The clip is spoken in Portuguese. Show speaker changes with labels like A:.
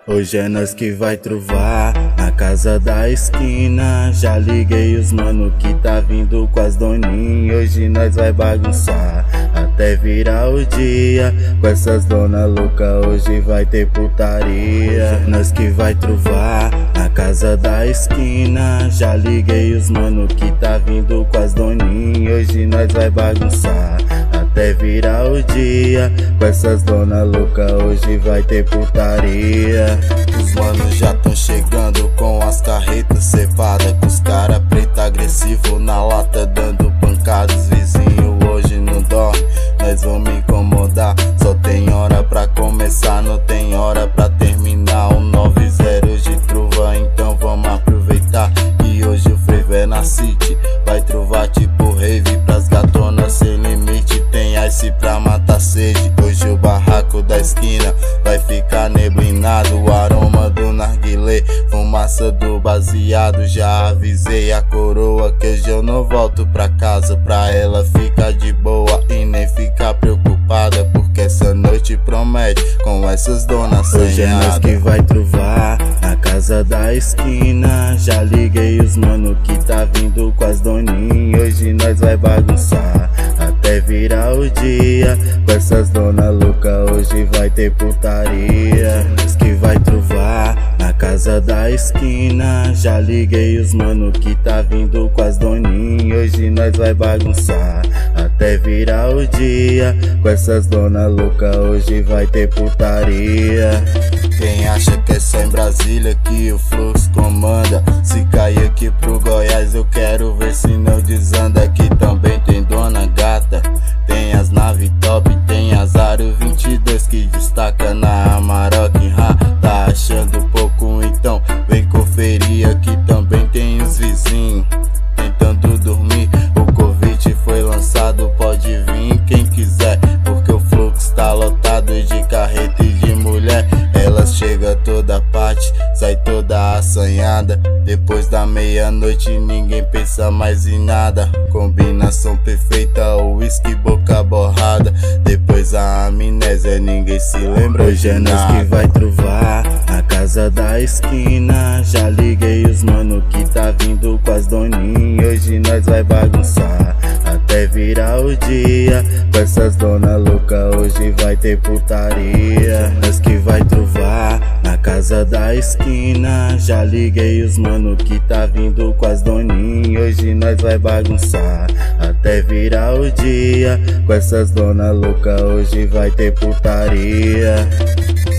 A: Hoje é nós que vai trovar na casa da esquina. Já liguei os mano que tá vindo com as doninhas. Hoje nós vai bagunçar até virar o dia. Com essas dona louca hoje vai ter putaria. Hoje é nós que vai trovar na casa da esquina. Já liguei os mano que tá vindo com as doninhas. Hoje nós vai bagunçar até virar o dia. Com essas dona louca hoje vai ter putaria. Os manos já tão chegando com as carretas cevadas, com os cara preto agressivo na lata dando pancadas. Vizinho hoje não dorme, nós vamos incomodar. Só tem hora pra começar, não tem hora pra terminar. 90 de truva, então vamos aproveitar. E hoje o frevo é na city, vai trovar tipo rave pras gatonas sem limite. Tem ice pra matar sede. Hoje o barraco da esquina vai ficar neblinado. O aroma do narguilé, fumaça do baseado. Já avisei a coroa que hoje eu não volto pra casa, pra ela ficar de boa e nem ficar preocupada, porque essa noite promete com essas donas assanhadas. Hoje é nós que vai trovar na casa da esquina. Já liguei os mano que tá vindo com as doninhas. Hoje nós vai bagunçar até virar o dia. Com essas dona louca hoje vai ter putaria. Nós que vai trovar na casa da esquina. Já liguei os mano que tá vindo com as doninhas. Hoje nós vai bagunçar até virar o dia. Com essas dona louca hoje vai ter putaria. Quem acha que é só em Brasília que o fluxo comanda? Se cair aqui pro Goiás eu quero ver se não desanda. Aqui também tem dona gata, tem as nave top, tem as Aro 22 que destaca na Amarok. Tá achando pouco? Então vem conferir. Aqui também tem os vizinhos tentando dormir. O convite foi lançado, pode vir quem quiser, porque o fluxo tá lotado de carreta e de mulher. Elas chegam toda parte, sai toda assanhada. Depois da meia-noite ninguém pensa mais em nada. Combinação perfeita, o uísque boca borrada. Depois a amnésia, ninguém se lembra. Hoje é nós que vai trovar na casa da esquina. Já liguei os mano que tá vindo com as doninhas. Hoje nós vai bagunçar até virar o dia. Com essas dona louca hoje vai ter putaria. Nós que vai trovar na casa da esquina. Já liguei os mano que tá vindo com as doninhas. Hoje nós vai bagunçar até virar o dia. Com essas dona louca hoje vai ter putaria.